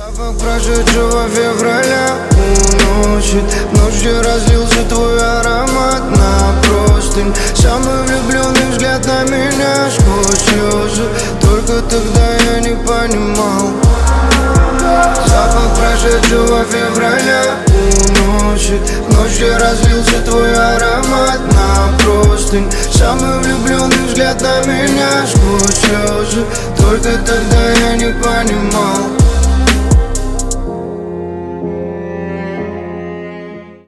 Запах прошедшего февраля уносит ночь, где разлился твой аромат на простынь. Самый влюбленный взгляд на меня сквозь слезы. Только тогда я не понимал. Запах прошедшего февраля уносит ночь, где разлился твой аромат на простынь. Самый влюбленный взгляд на меня сквозь слезы. Только тогда я не понимал.